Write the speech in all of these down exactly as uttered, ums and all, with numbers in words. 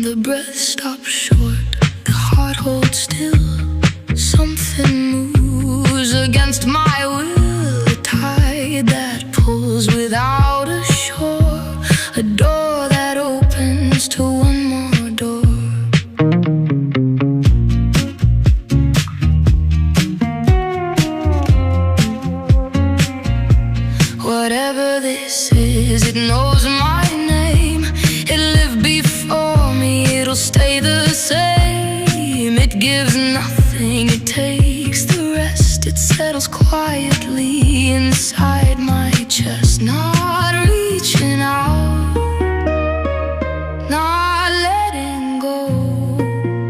The breath stops short, the heart holds still. Something moves against my will, a tide that pulls without a shore, a door that opens to one more door. Whatever this is, it knows my name. It lived before me, it'll stay the same. It gives nothing, it takes the rest. It settles quietly inside my chest. Not reaching out, not letting go,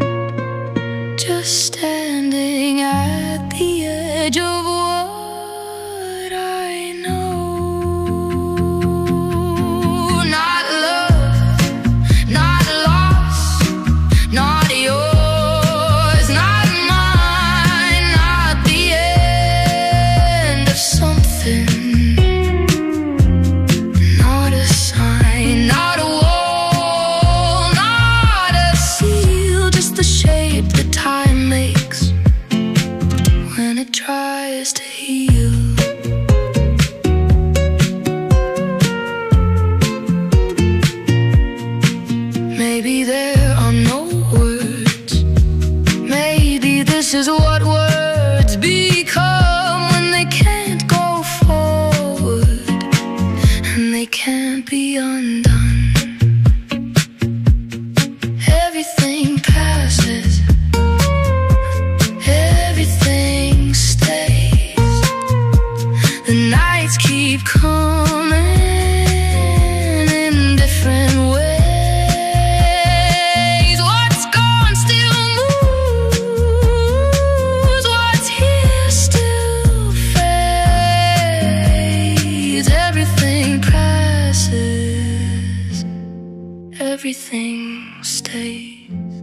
just standing at the edge of what I know. Not love, not loss, not yours, not mine, not the end of something. Not a sign, not a wall, not a seal, just the shape that time makes when it tries to heal. Maybe there are no words. Maybe this is what words become when they can't go forward and they can't be undone. Everything passes, everything stays. The nights keep coming in different ways. What's gone still moves, what's here still fades. Everything passes, everything stays.